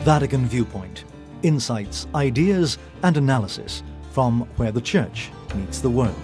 Vatican Viewpoint. Insights, ideas, and analysis from where the Church meets the world.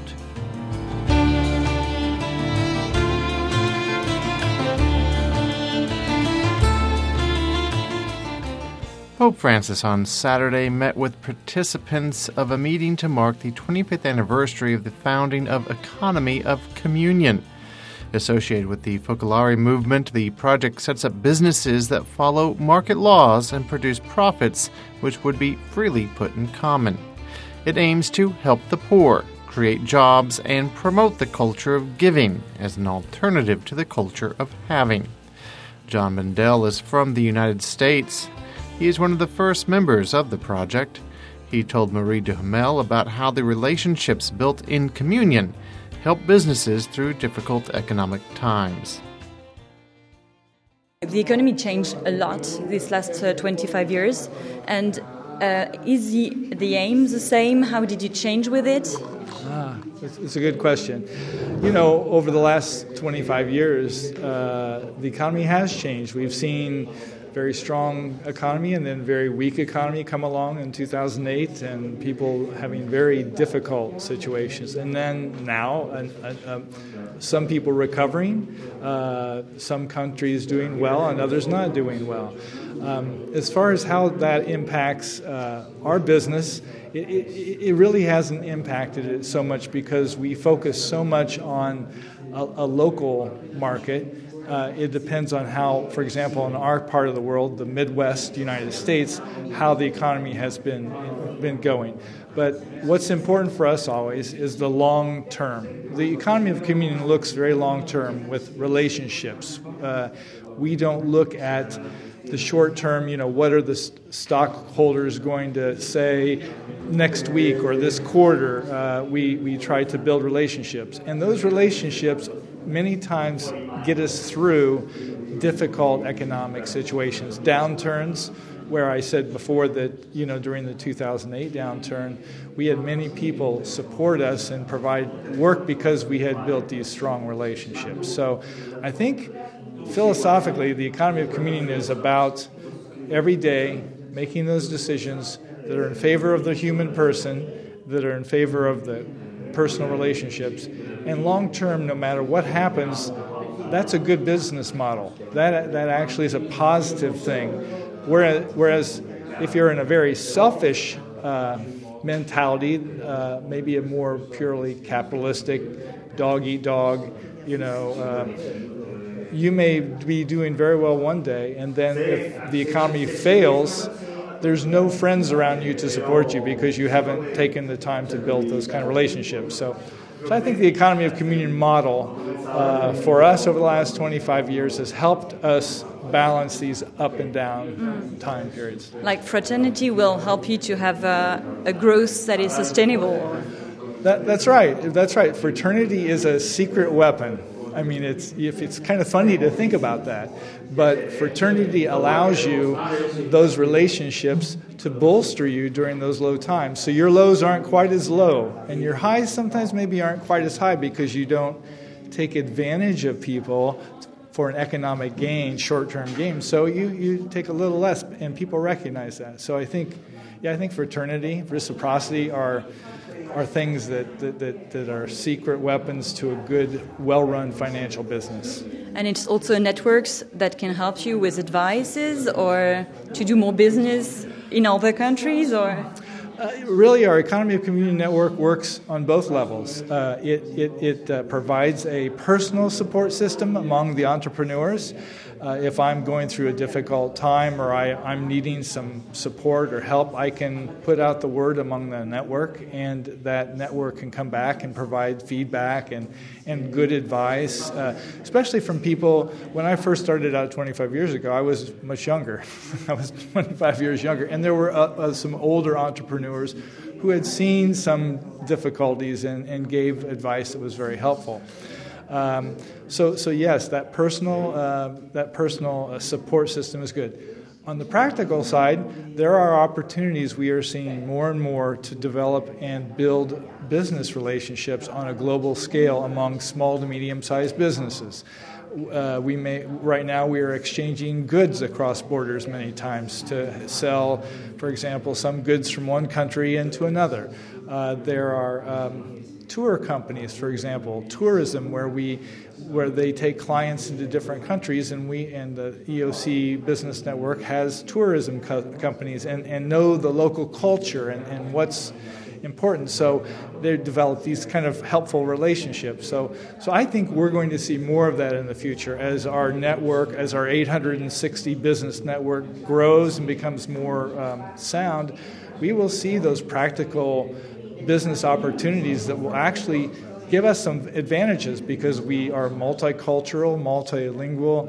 Pope Francis on Saturday met with participants of a meeting to mark the 25th anniversary of the founding of Economy of Communion. Associated with the Focolare movement, the project sets up businesses that follow market laws and produce profits which would be freely put in common. It aims to help the poor, create jobs, and promote the culture of giving as an alternative to the culture of having. John Bendel is from the United States. He is one of the first members of the project. He told Marie Duhamel about how the relationships built in communion help businesses through difficult economic times. The economy changed a lot these last 25 years, and is the aim the same? How did you change with it? It's a good question. You know, over the last 25 years, the economy has changed. We've seen very strong economy and then very weak economy come along in 2008, and people having very difficult situations. And then now, some people recovering, some countries doing well and others not doing well. As far as how that impacts our business, it really hasn't impacted it so much because we focus so much on a local market. It depends on how, for example, in our part of the world, the Midwest United States, how the economy has been going. But what's important for us always is the long term. The economy of communion looks very long term with relationships. We don't look at the short term, what are the stockholders going to say next week or this quarter. We try to build relationships. And those relationships many times get us through difficult economic situations, downturns, where I said before that, during the 2008 downturn, we had many people support us and provide work because we had built these strong relationships. So I think philosophically, the economy of communion is about every day making those decisions that are in favor of the human person, that are in favor of the personal relationships, and long-term, no matter what happens, that's a good business model. That actually is a positive thing. Whereas if you're in a very selfish mentality, maybe a more purely capitalistic, dog-eat-dog, you may be doing very well one day, and then if the economy fails, there's no friends around you to support you because you haven't taken the time to build those kind of relationships. So I think the economy of communion model for us over the last 25 years has helped us balance these up and down time periods. Like fraternity will help you to have a growth that is sustainable. That's right. That's right. Fraternity is a secret weapon. I mean, it's kind of funny to think about that, but fraternity allows you those relationships to bolster you during those low times. So your lows aren't quite as low, and your highs sometimes maybe aren't quite as high because you don't take advantage of people for an economic gain, short-term gain. So you take a little less, and people recognize that. So I think fraternity, reciprocity are things that are secret weapons to a good, well-run financial business. And it's also networks that can help you with advices or to do more business in other countries, or? Really, our Economy of Communion network works on both levels. It provides a personal support system among the entrepreneurs. If I'm going through a difficult time or I'm needing some support or help, I can put out the word among the network, and that network can come back and provide feedback and good advice, especially from people. When I first started out 25 years ago, I was much younger. I was 25 years younger, and there were some older entrepreneurs who had seen some difficulties and gave advice that was very helpful. So yes, that personal support system is good. On the practical side, there are opportunities we are seeing more and more to develop and build business relationships on a global scale among small to medium-sized businesses. Right now we are exchanging goods across borders many times to sell, for example, some goods from one country into another. There are tour companies, for example, tourism, where they take clients into different countries, and the EOC Business Network has tourism companies and know the local culture and what's important. So they develop these kind of helpful relationships. So I think we're going to see more of that in the future as our network, as our 860 business network grows and becomes more sound. We will see those practical business opportunities that will actually give us some advantages because we are multicultural, multilingual,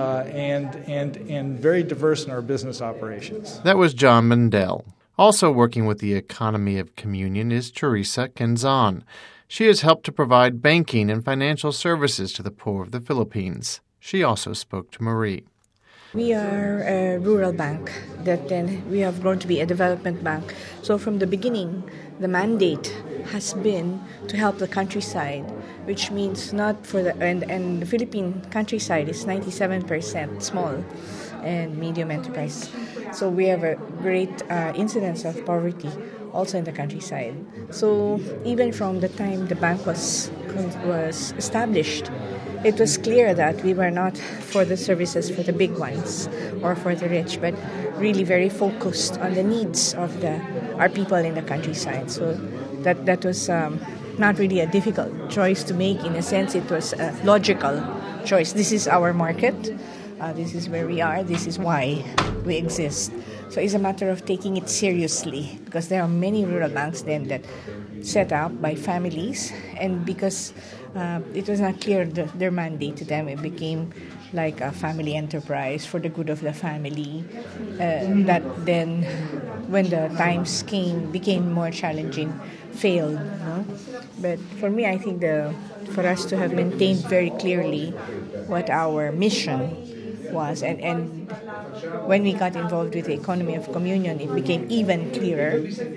and very diverse in our business operations. That was John Mendel. Also working with the economy of communion is Teresa Quinzon. She has helped to provide banking and financial services to the poor of the Philippines. She also spoke to Marie. We are a rural bank that then we have grown to be a development bank. So from the beginning, the mandate has been to help the countryside, which means not for and the Philippine countryside is 97% small and medium enterprise. So we have a great incidence of poverty also in the countryside. So even from the time the bank was established, it was clear that we were not for the services for the big ones or for the rich, but really very focused on the needs of our people in the countryside. So that was not really a difficult choice to make. In a sense, it was a logical choice. This is our market. This is where we are. This is why we exist. So it's a matter of taking it seriously because there are many rural banks then that set up by families, and because it was not clear their mandate to them, it became like a family enterprise for the good of the family. That then, when the times became more challenging, failed. No? But for me, I think for us to have maintained very clearly what our mission was, and when we got involved with the economy of communion, it became even clearer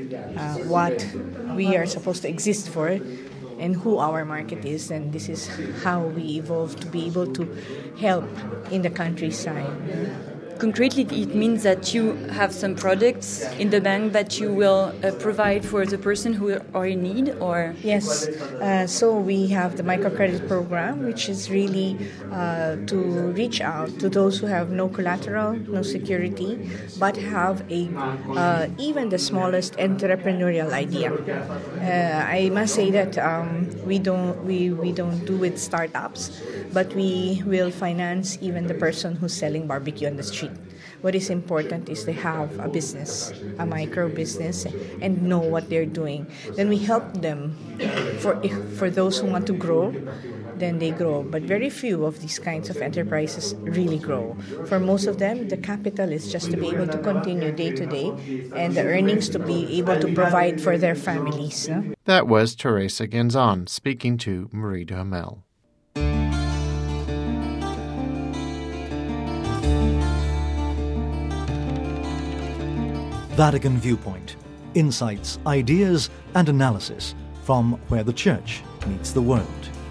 what we are supposed to exist for and who our market is, and this is how we evolved to be able to help in the countryside. Concretely, it means that you have some products in the bank that you will provide for the person who are in need, or? Yes. So we have the microcredit program, which is really to reach out to those who have no collateral, no security, but have even the smallest entrepreneurial idea. I must say that we don't do with startups, but we will finance even the person who's selling barbecue on the street. What is important is they have a business, a micro business, and know what they're doing. Then we help them. For those who want to grow, then they grow. But very few of these kinds of enterprises really grow. For most of them, the capital is just to be able to continue day to day, and the earnings to be able to provide for their families. No? That was Teresa Quinzon speaking to Marie Duhamel. Vatican Viewpoint. Insights, ideas, and analysis from where the Church meets the world.